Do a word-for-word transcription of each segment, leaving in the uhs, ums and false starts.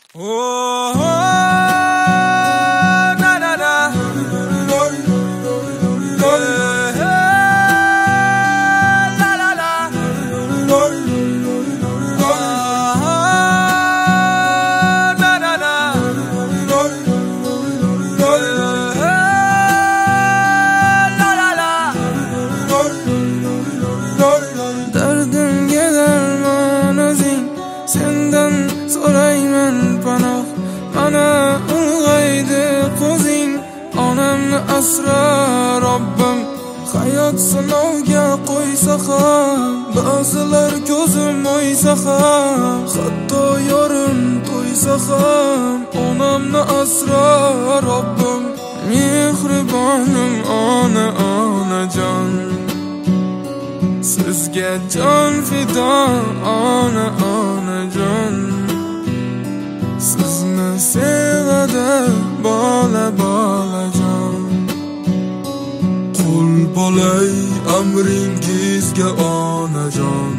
Oh, oh, na na na. Lol, lol, eh, la la la. Lol, lol, lol, ah, na na na. Lol, lol, lol, eh, la la la. Lol, lol, lol. Dardimga darmon o'zing, sendan so'rayman panoh. Mana ulg'aydi ko'zing, onamni asra Robbim. Hayot sinovga qo'ysa ham, ba'zilar ko'zim o'ysa ham, hatto yorim to'ysa ham, onamni asra Robbim. Mehribonim ona onajon, sizga jon fido ona onajon. Sizni sevadi bola bolajon. Qul bo'lay amringizga onajon.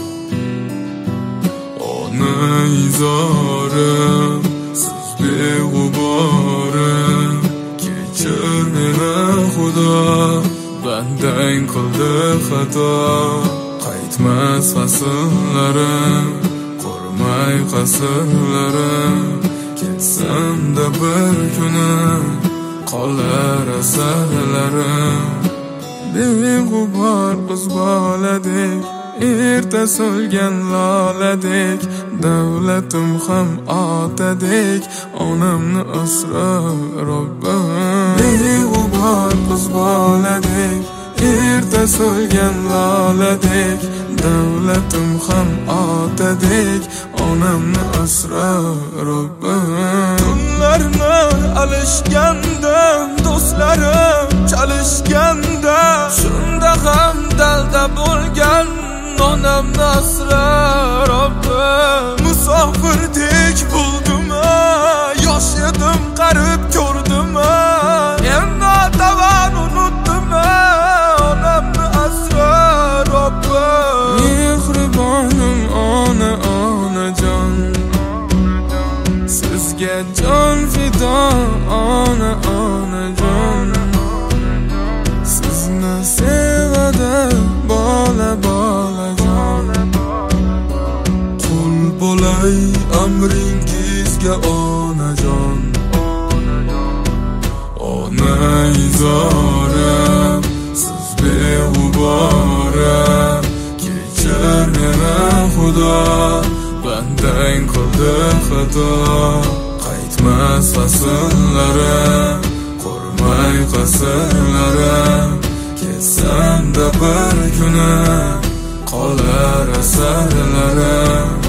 Ona izorim, siz beg'uborim. Kechir meni Xudo, bandang qildi xato. Qaytmas faslarim, qurmay qasrlarim. Ketsam-da bir kuni qolar asarlarim. Beg'ubor qiz boladek, erta so'lgan loladek, davlatim ham otadek, onamni asra Robbim. Beg'ubor qiz boladek, erta so'lgan loladek, davlatim ham otadek, onamni asra Robbim. Tunlarni alishganda, do'stlarim chalishganda, shunda ham dalda bo'lgan, onamni asra Robbim. Musofirdek bo'ldim, yosh edim qarib ko'rdim, endi otaman unutdim, onamni asra Robbim. Mehribonim ona onajon, sizga jon fido ona onajon. Sizni sevadi bola bolajon. Qul bo'lay amringizga onajon. Ona izorim, siz beg'uborim. Kechir meni Xudo, bandang qildi xato. Qaytmas faslarim, qurmay qasrlarim. Ketsam-da bir kuni qolar asarlarim.